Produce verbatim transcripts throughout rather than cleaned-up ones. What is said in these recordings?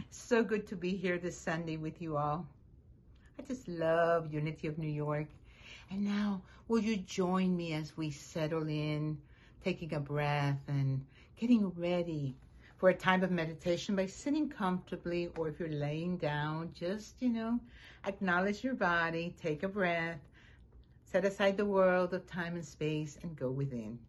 So good to be here this Sunday with you all. I just love Unity of New York. And now, will you join me as we settle in, taking a breath and getting ready for a time of meditation by sitting comfortably, or if you're laying down, just, you know, acknowledge your body, take a breath, set aside the world of time and space, and go within.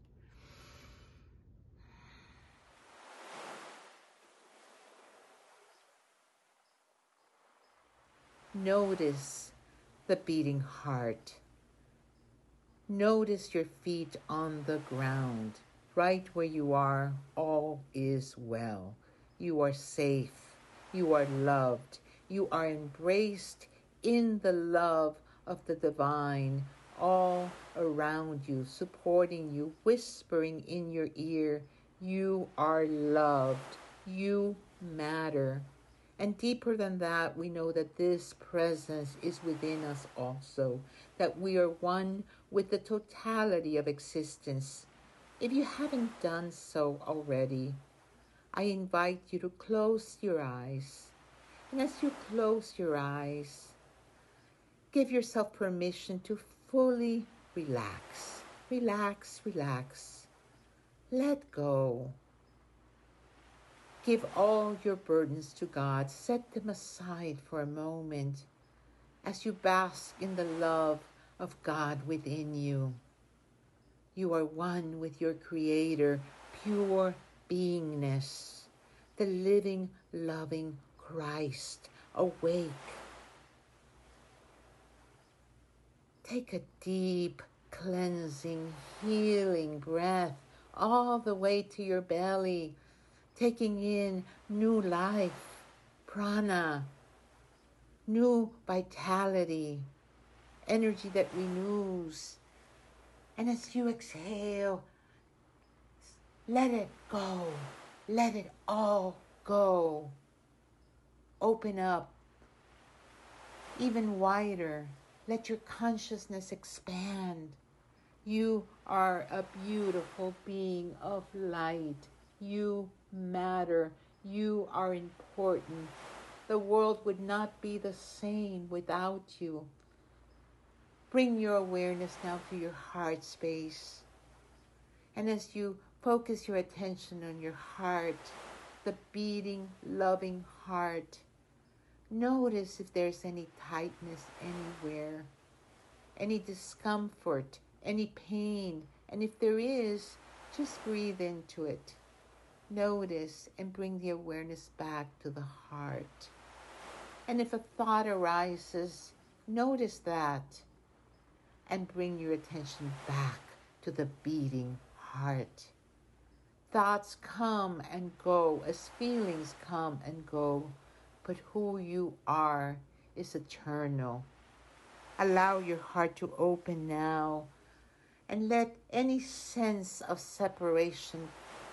Notice the beating heart. Notice your feet on the ground. Right where you are, all is well. You are safe. You are loved. You are embraced in the love of the divine, all around you, supporting you, whispering in your ear, you are loved. You matter. And deeper than that, we know that this presence is within us also, that we are one with the totality of existence. If you haven't done so already, I invite you to close your eyes. And as you close your eyes, give yourself permission to fully relax. Relax, relax. Let go. Give all your burdens to God. Set them aside for a moment as you bask in the love of God within you. You are one with your Creator, pure beingness, the living, loving Christ, awake. Take a deep, cleansing, healing breath all the way to your belly, taking in new life, prana, new vitality, energy that renews. And as you exhale, let it go. Let it all go. Open up even wider. Let your consciousness expand. You are a beautiful being of light. You matter. You are important. The world would not be the same without you. Bring your awareness now to your heart space. And as you focus your attention on your heart, the beating, loving heart, notice if there's any tightness anywhere, any discomfort, any pain. And if there is, just breathe into it. Notice and bring the awareness back to the heart. And if a thought arises, notice that and bring your attention back to the beating heart. Thoughts come and go as feelings come and go, but who you are is eternal. Allow your heart to open now and let any sense of separation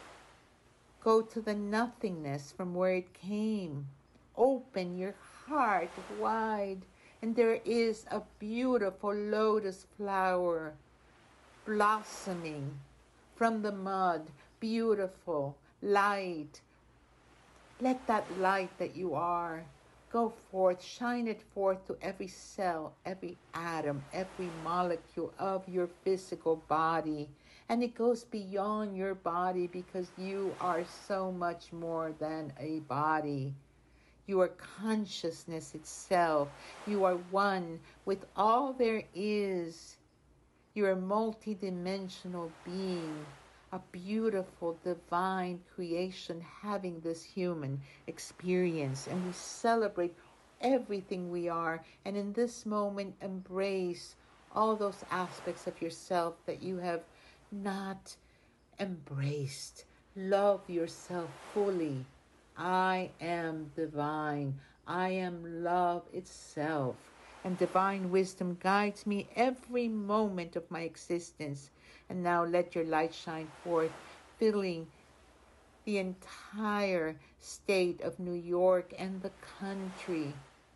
go to the nothingness from where it came. Open your heart wide, and there is a beautiful lotus flower blossoming from the mud. Beautiful light. Let that light that you are go forth, shine it forth to every cell, every atom, every molecule of your physical body. And it goes beyond your body, because you are so much more than a body. You are consciousness itself. You are one with all there is. You're a multidimensional being, a beautiful divine creation having this human experience. And we celebrate everything we are. And in this moment, embrace all those aspects of yourself that you have not embraced. Love yourself fully. I am divine. I am love itself. And divine wisdom guides me every moment of my existence. And now let your light shine forth, filling the entire state of New York and the country.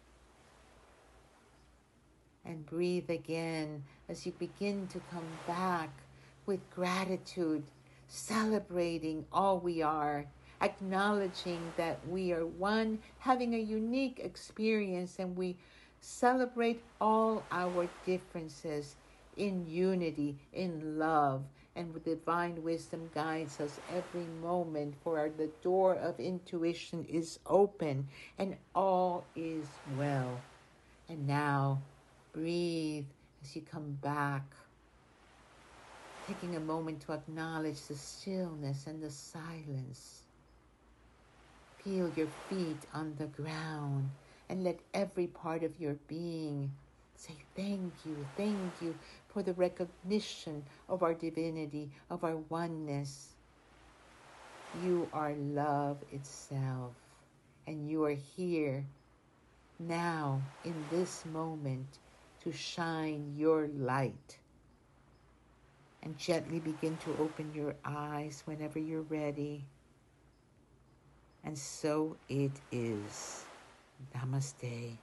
And breathe again as you begin to come back with gratitude, celebrating all we are, acknowledging that we are one, having a unique experience, and we celebrate all our differences in unity, in love, and with divine wisdom guides us every moment, for our, the door of intuition is open and all is well. And now, breathe as you come back, taking a moment to acknowledge the stillness and the silence. Feel your feet on the ground and let every part of your being say thank you, thank you for the recognition of our divinity, of our oneness. You are love itself, and you are here now in this moment to shine your light. And gently begin to open your eyes whenever you're ready. And so it is. Namaste.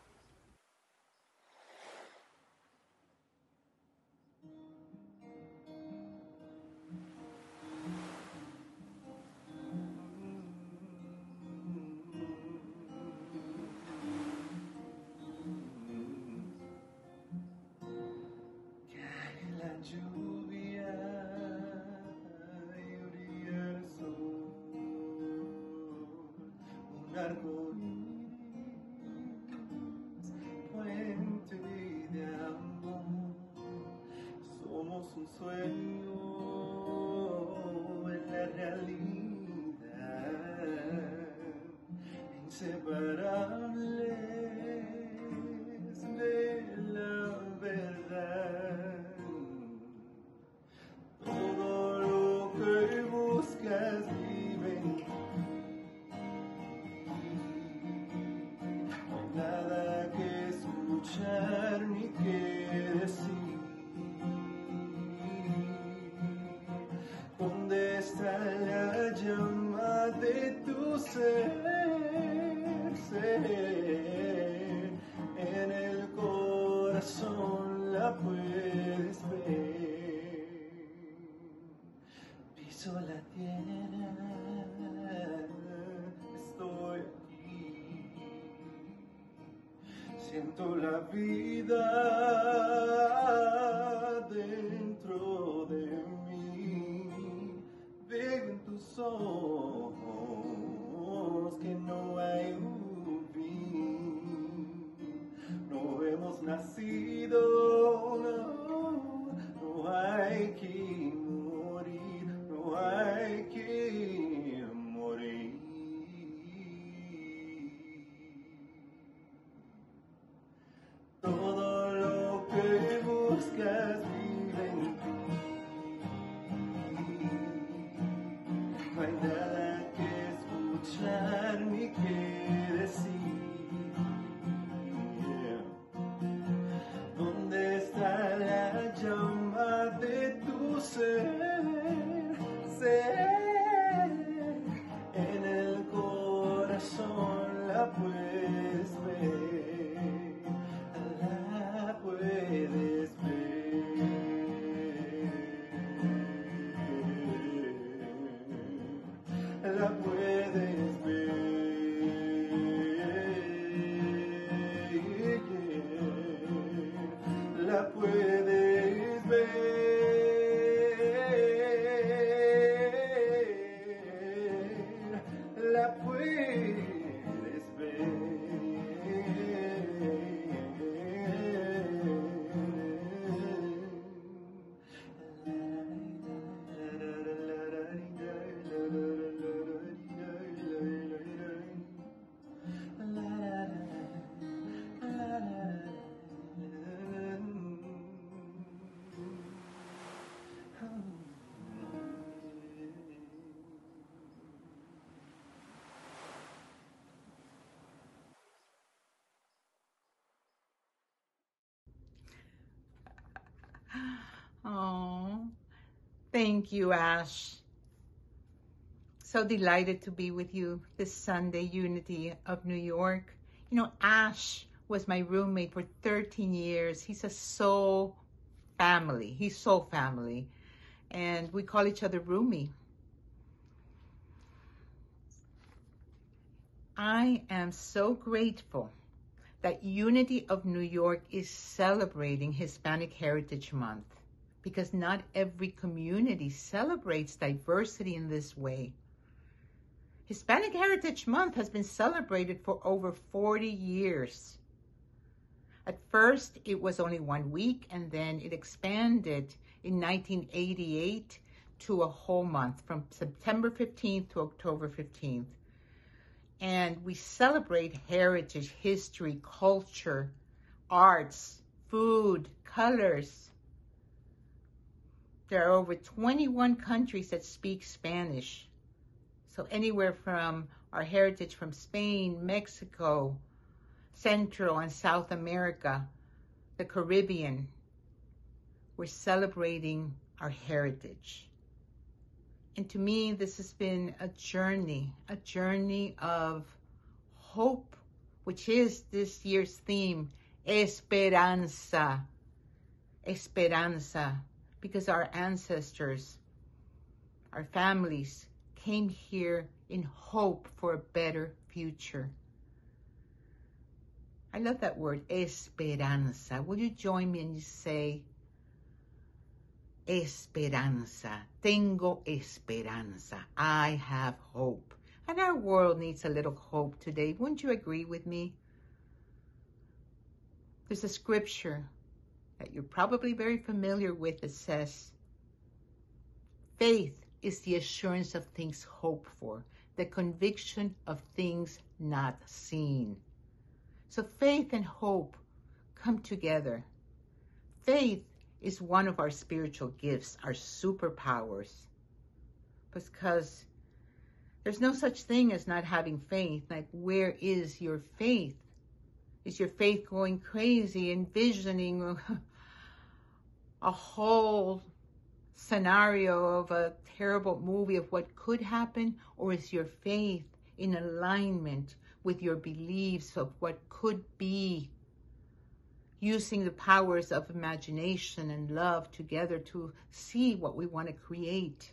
Puente de amor, somos un sueño en la realidad, inseparables de la verdad. Todo lo que buscas vive en ti. No hay nada que escuchar ni que decir. ¿Dónde está la llama de tu ser? Ser. En el corazón la puedes ver. Piso la tierra, estoy aquí. Siento la vida dentro de mí. Veo en tus ojos que no hay un fin. No hemos nacido, no, no hay que morir, no hay que morir. Todo lo que buscas vive en ti. No hay nada que escuchar ni que decir. Yeah. ¿Dónde está la llama de tu ser? Ser. En el corazón la puedes ver. La puedes ver, la puedes ver, la puedes ver, la puedes ver. Oh, thank you, Ash. So delighted to be with you this Sunday, Unity of New York. You know, Ash was my roommate for thirteen years. He's a soul family. He's soul family. And we call each other roomie. I am so grateful that Unity of New York is celebrating Hispanic Heritage Month, because not every community celebrates diversity in this way. Hispanic Heritage Month has been celebrated for over forty years. At first, it was only one week, and then it expanded in nineteen eighty-eight to a whole month, from September fifteenth to October fifteenth. And we celebrate heritage, history, culture, arts, food, colors. There are over twenty-one countries that speak Spanish. So anywhere from our heritage from Spain, Mexico, Central and South America, the Caribbean, we're celebrating our heritage. And to me, this has been a journey, a journey of hope, which is this year's theme, Esperanza. Esperanza, because our ancestors, our families, came here in hope for a better future. I love that word, esperanza. Will you join me and you say, esperanza, tengo esperanza, I have hope. And our world needs a little hope today. Wouldn't you agree with me? There's a scripture that you're probably very familiar with that says, faith is the assurance of things hoped for, the conviction of things not seen. So faith and hope come together. Faith is one of our spiritual gifts, our superpowers. Because there's no such thing as not having faith. Like, where is your faith? Is your faith going crazy, envisioning a whole scenario of a terrible movie of what could happen? Or is your faith in alignment with your beliefs of what could be, using the powers of imagination and love together to see what we want to create?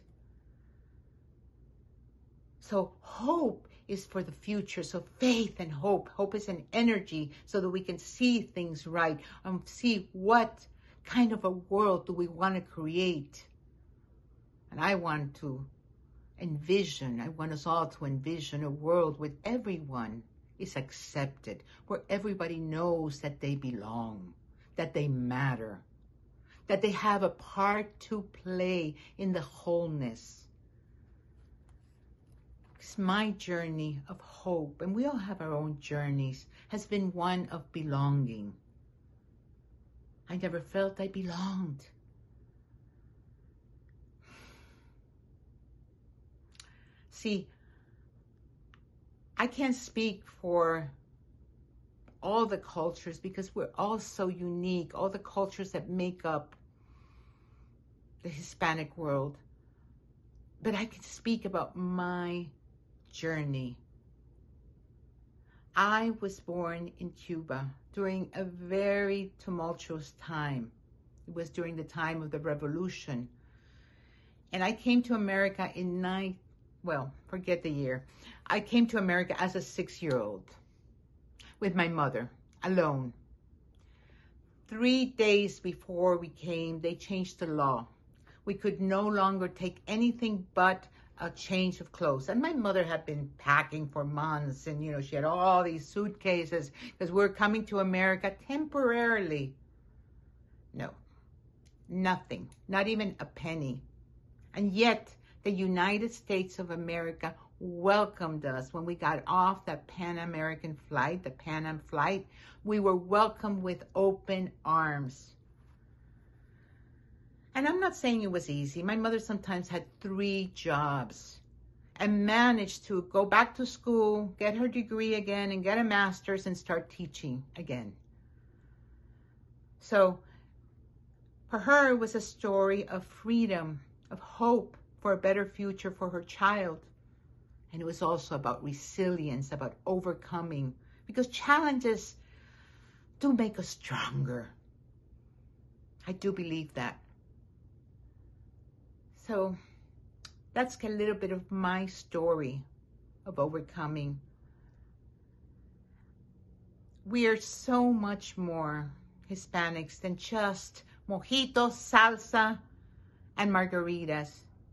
So hope is for the future. So faith and hope. Hope is an energy so that we can see things right and see what kind of a world do we want to create. And I want to envision, I want us all to envision a world where everyone is accepted, where everybody knows that they belong, that they matter, that they have a part to play in the wholeness. Because my journey of hope, and we all have our own journeys, has been one of belonging. I never felt I belonged. See, I can't speak for all the cultures because we're all so unique, all the cultures that make up the Hispanic world. But I can speak about my journey. I was born in Cuba during a very tumultuous time. It was during the time of the revolution. And I came to America in nine, well, forget the year. I came to America as a six-year-old with my mother, alone. Three days before we came, they changed the law. We could no longer take anything but a change of clothes. And my mother had been packing for months, and, you know, she had all these suitcases because we're coming to America temporarily. No, nothing, not even a penny. And yet, the United States of America welcomed us when we got off that Pan American flight, the Pan Am flight. We were welcomed with open arms. And I'm not saying it was easy. My mother sometimes had three jobs and managed to go back to school, get her degree again, and get a master's and start teaching again. So for her, it was a story of freedom, of hope for a better future for her child. And it was also about resilience, about overcoming, because challenges do make us stronger. I do believe that. So that's a little bit of my story of overcoming we are so much more Hispanics than just mojitos, salsa, and margaritas.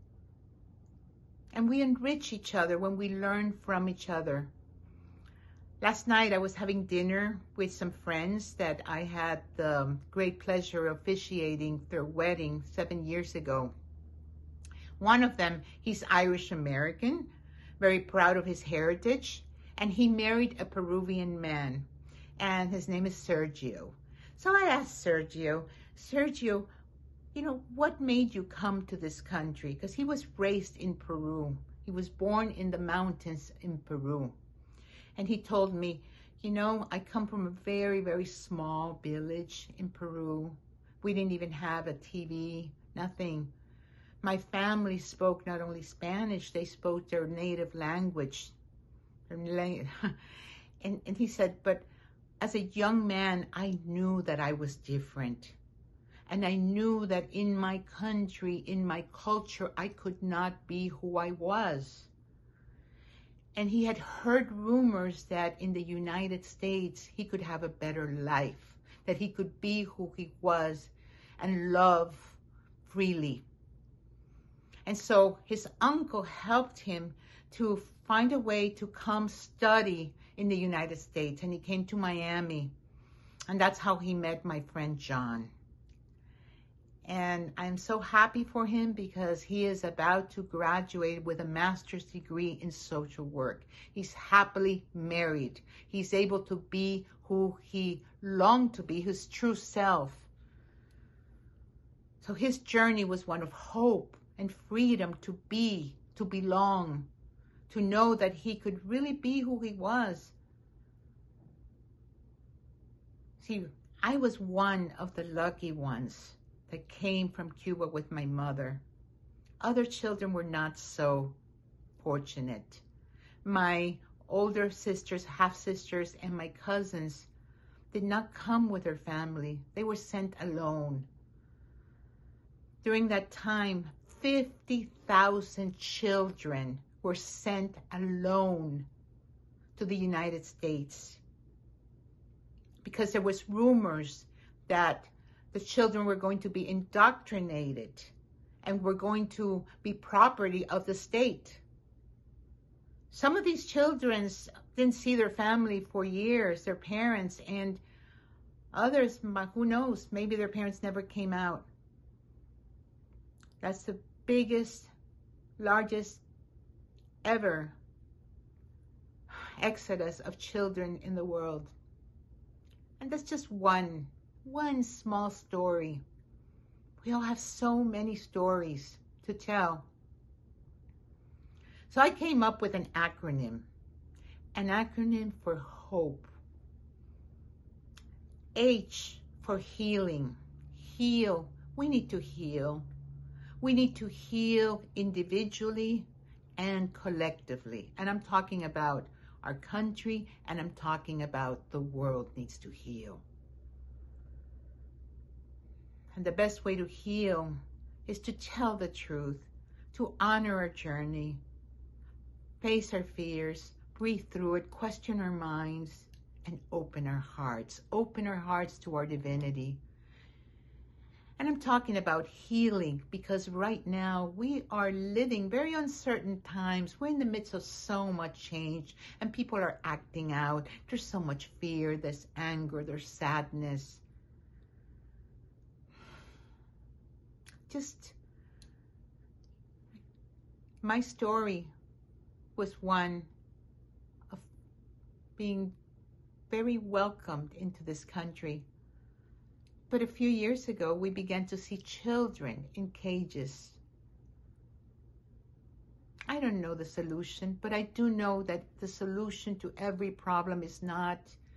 And we enrich each other when we learn from each other. Last night I was having dinner with some friends that I had the great pleasure of officiating their wedding seven years ago. One of them, he's Irish American, very proud of his heritage, and he married a Peruvian man, and his name is Sergio. So I asked Sergio, Sergio, you know, what made you come to this country? Because he was raised in Peru. He was born in the mountains in Peru. And he told me, you know, I come from a very, very small village in Peru. We didn't even have a T V, nothing. My family spoke not only Spanish, they spoke their native language. And, and he said, but as a young man, I knew that I was different. And I knew that in my country, in my culture, I could not be who I was. And he had heard rumors that in the United States, he could have a better life, that he could be who he was and love freely. And so his uncle helped him to find a way to come study in the United States. And he came to Miami. And that's how he met my friend John. And I'm so happy for him because he is about to graduate with a master's degree in social work. He's happily married. He's able to be who he longed to be, his true self. So his journey was one of hope and freedom to be, to belong, to know that he could really be who he was. See, I was one of the lucky ones that came from Cuba with my mother. Other children were not so fortunate. My older sisters, half-sisters, and my cousins did not come with their family. They were sent alone. During that time, fifty thousand children were sent alone to the United States because there was rumors that the children were going to be indoctrinated and were going to be property of the state. Some of these children didn't see their family for years, their parents, and others, who knows, maybe their parents never came out. That's the biggest, largest ever exodus of children in the world. And that's just one, one small story. We all have so many stories to tell. So I came up with an acronym, an acronym for hope. H for healing. Heal. We need to heal. We need to heal individually and collectively. And I'm talking about our country, and I'm talking about the world needs to heal. And the best way to heal is to tell the truth, to honor our journey, face our fears, breathe through it, question our minds, and open our hearts. Open our hearts to our divinity. And I'm talking about healing because right now we are living very uncertain times. We're in the midst of so much change and people are acting out. There's so much fear, there's anger, there's sadness. Just, my story was one of being very welcomed into this country. But a few years ago, we began to see children in cages. I don't know the solution, but I do know that the solution to every problem is not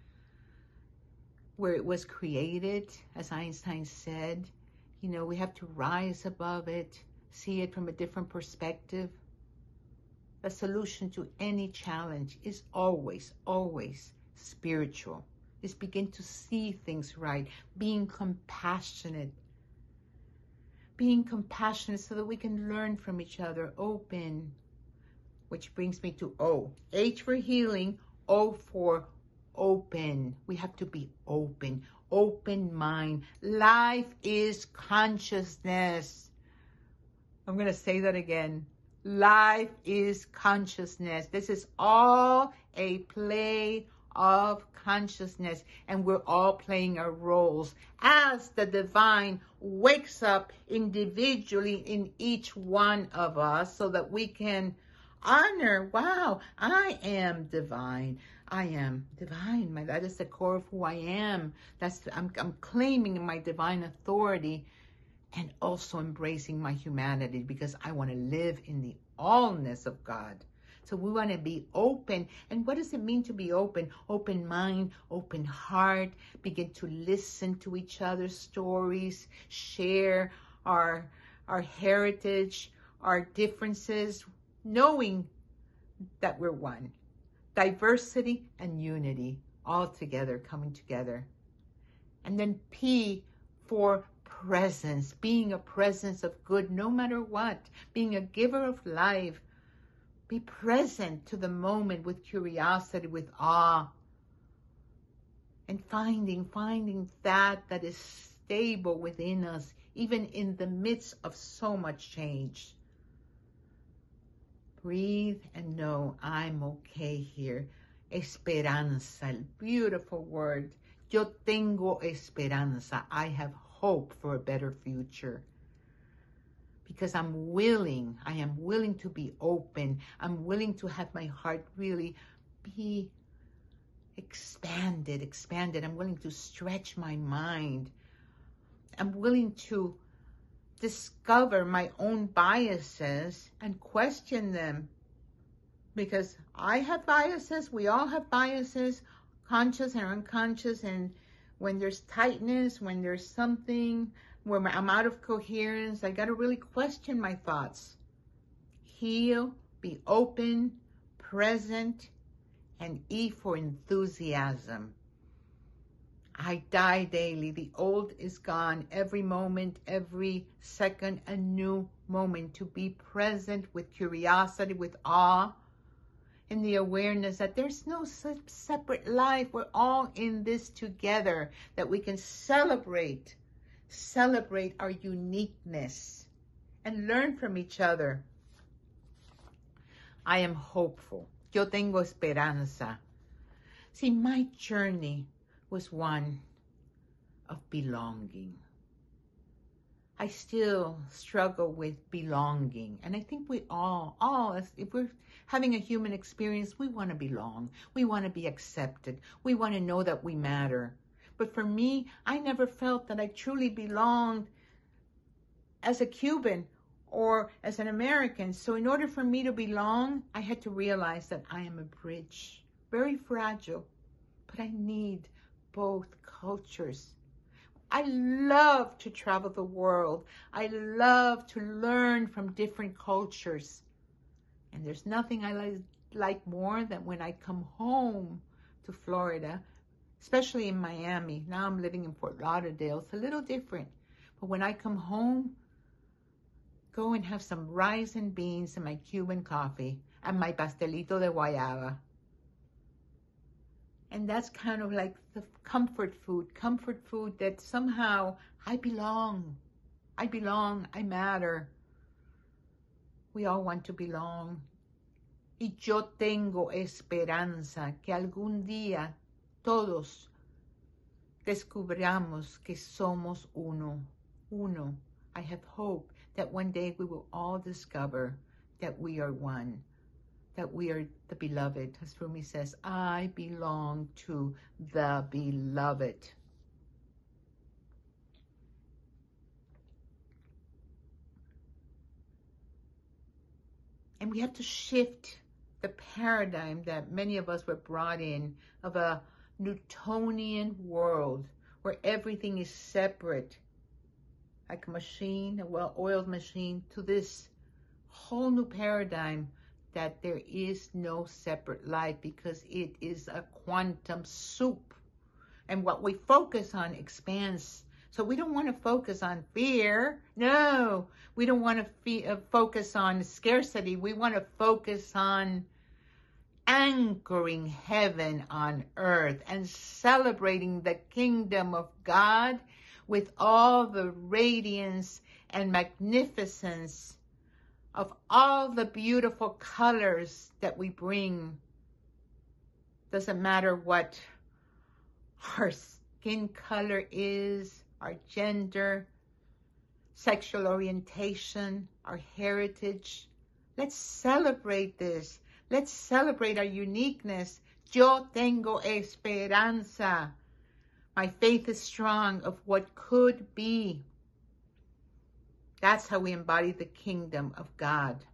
where it was created, as Einstein said. You know, we have to rise above it, see it from a different perspective. The solution to any challenge is always, always spiritual. Is begin to see things right, being compassionate. Being compassionate so that we can learn from each other, open. Which brings me to O. H for healing, O for open. We have to be open. Open mind. Life is consciousness. I'm going to say that again. Life is consciousness. This is all a play of consciousness, and we're all playing our roles as the divine wakes up individually in each one of us so that we can honor, wow, I am divine. I am divine. My, that is the core of who I am. That's I'm, I'm claiming my divine authority and also embracing my humanity because I want to live in the allness of God. So we want to be open. And what does it mean to be open? Open mind, open heart, begin to listen to each other's stories, share our, our heritage, our differences, knowing that we're one. Diversity and unity all together, coming together. And then P for presence, being a presence of good no matter what, being a giver of life. Be present to the moment with curiosity, with awe, and finding, finding that that is stable within us, even in the midst of so much change. Breathe and know I'm okay here. Esperanza, el beautiful word. Yo tengo esperanza. I have hope for a better future. Because I'm willing, I am willing to be open. I'm willing to have my heart really be expanded, expanded. I'm willing to stretch my mind. I'm willing to discover my own biases and question them. Because I have biases, we all have biases, conscious and unconscious. And when there's tightness, when there's something, when I'm out of coherence, I got to really question my thoughts. Heal, be open, present, and E for enthusiasm. I die daily. The old is gone. Every moment, every second, a new moment. To be present with curiosity, with awe, and the awareness that there's no separate life. We're all in this together, that we can celebrate Celebrate our uniqueness and learn from each other. I am hopeful. Yo tengo esperanza. See, my journey was one of belonging. I still struggle with belonging. And I think we all, all, if we're having a human experience, we want to belong. We want to be accepted. We want to know that we matter. But for me, I never felt that I truly belonged as a Cuban or as an American. So in order for me to belong, I had to realize that I am a bridge, very fragile, but I need both cultures. I love to travel the world. I love to learn from different cultures. And there's nothing I like, like more than when I come home to Florida, especially in Miami. Now I'm living in Fort Lauderdale. It's a little different. But when I come home, go and have some rice and beans and my Cuban coffee and my pastelito de guayaba. And that's kind of like the comfort food, comfort food that somehow I belong. I belong, I matter. We all want to belong. Y yo tengo esperanza que algún día todos descubramos que somos uno, uno. I have hope that one day we will all discover that we are one, that we are the beloved. As Rumi says, I belong to the beloved. And we have to shift the paradigm that many of us were brought in of a Newtonian world where everything is separate, like a machine, a well-oiled machine, to this whole new paradigm that there is no separate life because it is a quantum soup. And what we focus on expands. So we don't want to focus on fear. No, we don't want to fe- uh, focus on scarcity. We want to focus on anchoring heaven on earth and celebrating the kingdom of God with all the radiance and magnificence of all the beautiful colors that we bring. Doesn't matter what our skin color is, our gender, sexual orientation, our heritage. Let's celebrate this. Let's celebrate our uniqueness. Yo tengo esperanza. My faith is strong of what could be. That's how we embody the kingdom of God.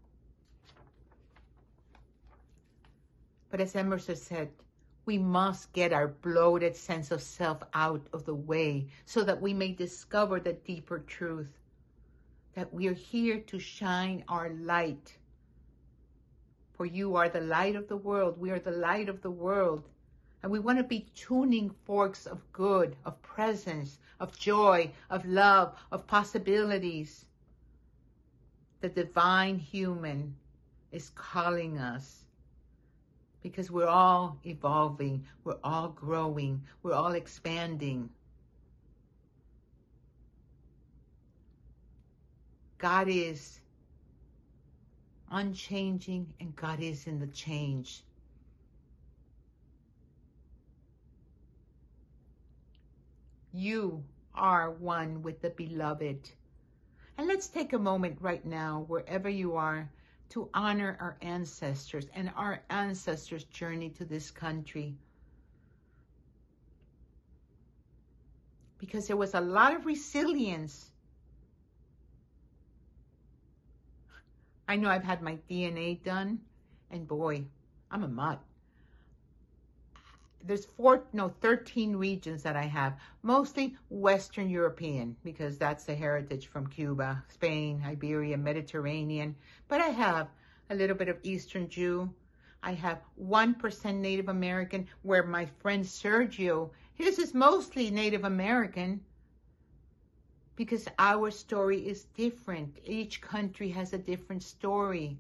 But as Emerson said, we must get our bloated sense of self out of the way so that we may discover the deeper truth, that we are here to shine our light. For you are the light of the world. We are the light of the world. And we want to be tuning forks of good, of presence, of joy, of love, of possibilities. The divine human is calling us because we're all evolving, we're all growing, we're all expanding. God is unchanging and God is in the change. You are one with the beloved. And let's take a moment right now, wherever you are, to honor our ancestors and our ancestors' journey to this country. Because there was a lot of resilience. I know I've had my D N A done, and boy, I'm a mutt. There's four, no, thirteen regions that I have, mostly Western European, because that's the heritage from Cuba, Spain, Iberia, Mediterranean. But I have a little bit of Eastern Jew. I have one percent Native American, where my friend Sergio, his is mostly Native American, because our story is different. Each country has a different story.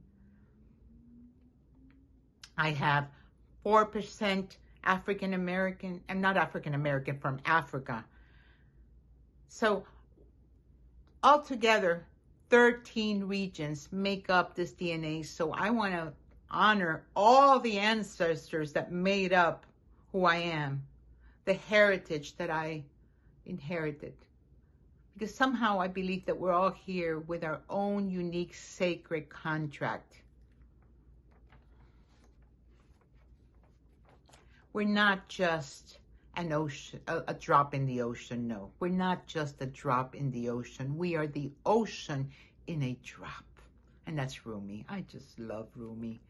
I have four percent African American, I'm not African American, from Africa. So altogether, thirteen regions make up this D N A. So I want to honor all the ancestors that made up who I am, the heritage that I inherited. Because somehow I believe that we're all here with our own unique sacred contract. We're not just an ocean, a, a drop in the ocean, no. We're not just a drop in the ocean. We are the ocean in a drop. And that's Rumi. I just love Rumi.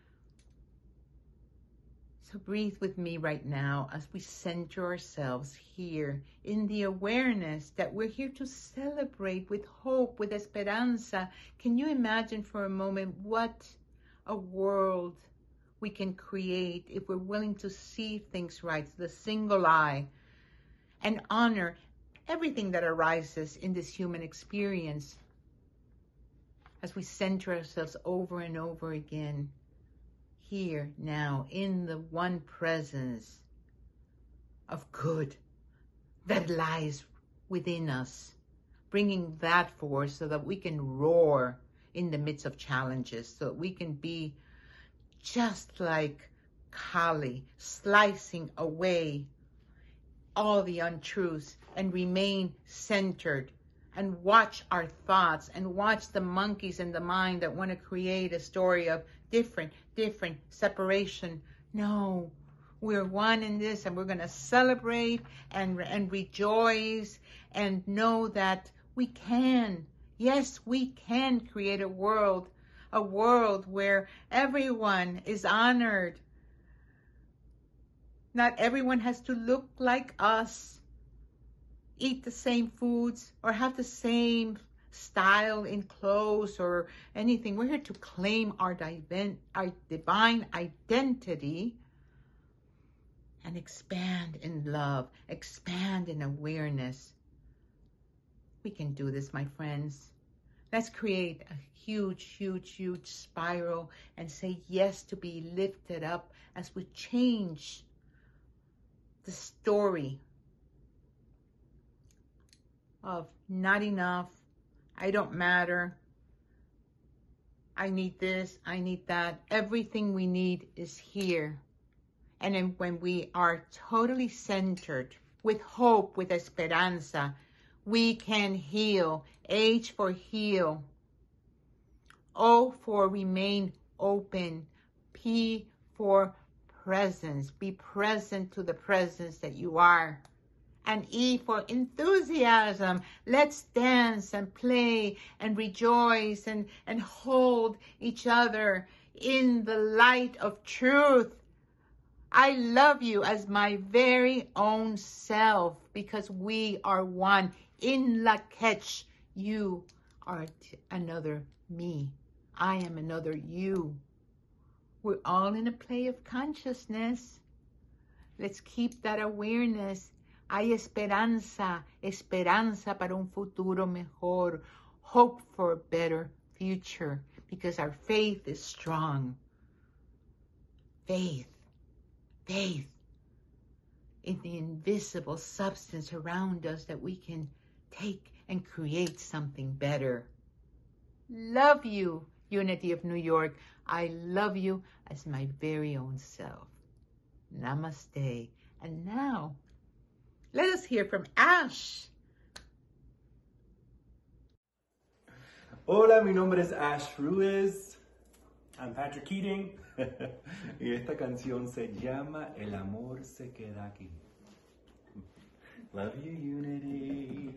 So breathe with me right now as we center ourselves here in the awareness that we're here to celebrate with hope, with esperanza. Can you imagine for a moment what a world we can create if we're willing to see things right, the single eye, and honor everything that arises in this human experience as we center ourselves over and over again, here, now, in the one presence of good that lies within us, bringing that forth so that we can roar in the midst of challenges, so that we can be just like Kali, slicing away all the untruths and remain centered and watch our thoughts and watch the monkeys in the mind that want to create a story of different, different separation. No, we're one in this, and we're going to celebrate and, and rejoice and know that we can. Yes, we can create a world A world where everyone is honored. Not everyone has to look like us, eat the same foods, or have the same style in clothes or anything. We're here to claim our, div- our divine identity and expand in love, expand in awareness. We can do this, my friends. Let's create a huge, huge, huge spiral and say yes to be lifted up as we change the story of not enough, I don't matter, I need this, I need that. Everything we need is here. And then when we are totally centered with hope, with esperanza, we can heal. H for heal. O for remain open. P for presence. Be present to the presence that you are. And E for enthusiasm. Let's dance and play and rejoice and, and hold each other in the light of truth. I love you as my very own self because we are one. In Lak'ech, you are another me. I am another you. We're all in a play of consciousness. Let's keep that awareness. Hay esperanza, esperanza para un futuro mejor. Hope for a better future because our faith is strong. Faith. Faith in the invisible substance around us that we can take and create something better. Love you, Unity of New York. I love you as my very own self. Namaste. And now, let us hear from Ash. Hola, mi nombre es Ash Ruiz. I'm Patrick Keating. Y esta canción se llama El amor se queda aquí. Love you, Unity.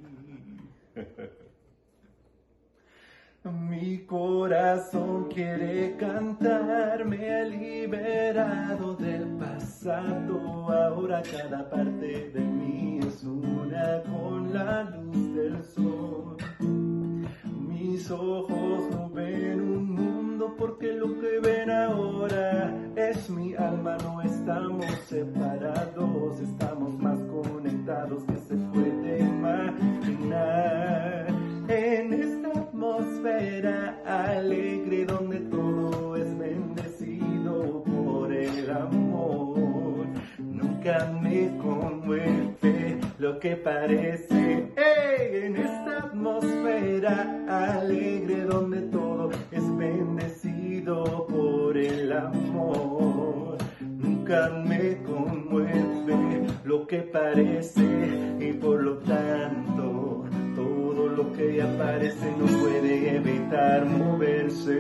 Mi corazón quiere cantar, me he liberado del pasado. Ahora cada parte de mí es una con la luz del sol. Mis ojos no ven un mundo porque lo que ven ahora es mi alma. No estamos separados, estamos más conectados que se puede imaginar. En esta atmósfera alegre donde todo es bendecido por el amor, nunca me conmueve lo que parece. ¡Hey! En esta atmósfera alegre donde todo es bendecido por el amor, nunca me conmueve lo que parece y por lo tanto todo lo que aparece no puede evitar moverse.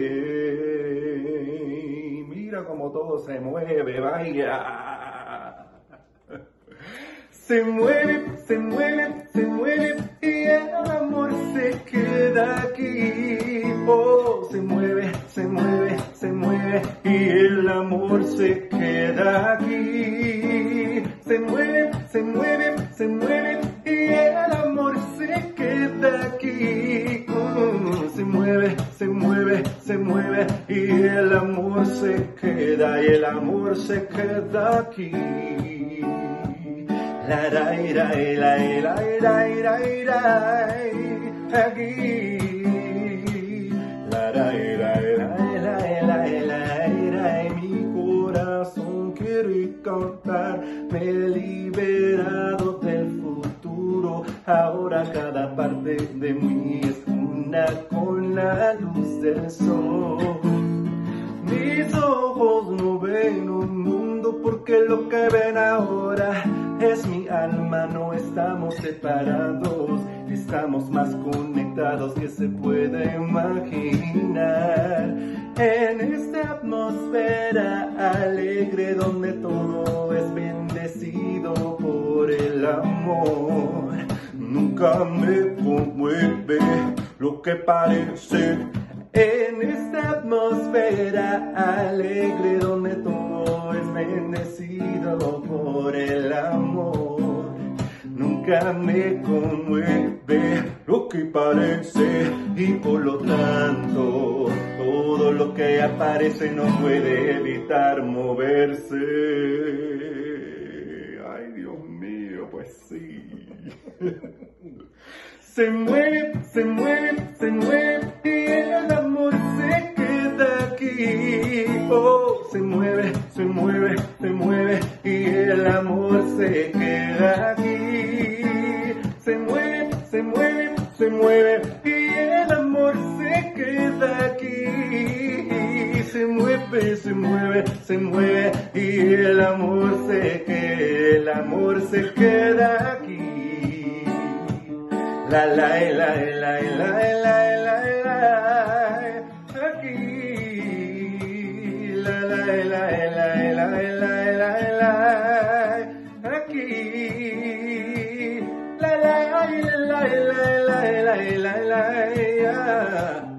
Mira cómo todo se mueve, vaya. Se mueve, se mueve, se mueve y el amor se queda aquí. Oh, se mueve, se mueve, se mueve y el amor se queda aquí. Se mueve, se mueve, se mueve y el amor se queda aquí. Oh, se mueve, se mueve, se mueve y el amor se queda y el amor se queda aquí. La ra ira la ira ira ira ira aquí. La ra ira ira ira ira ira y mi corazón quiere cantar. Me he liberado del futuro. Ahora cada parte de mí es una con la luz del sol. Mis ojos no ven un mundo porque lo que ven ahora es mi alma. No estamos separados, estamos más conectados que se puede imaginar. En esta atmósfera alegre donde todo es bendecido por el amor, nunca me conmueve lo que parece. En esta atmósfera alegre donde todo es bendecido por el amor, nunca me conmueve lo que parece y por lo tanto todo lo que aparece no puede evitar moverse. Ay, Dios mío, pues sí. Se mueve, se mueve, se mueve y el amor se queda aquí. Oh, se mueve, se mueve, se mueve y el amor se queda aquí. Se mueve, se mueve, se mueve y el amor se queda aquí. Se mueve, se mueve, se mueve y el amor se queda, el amor se queda aquí. La la la la la la la la aquí. La la la la la la la la aquí. La la la la la la la la.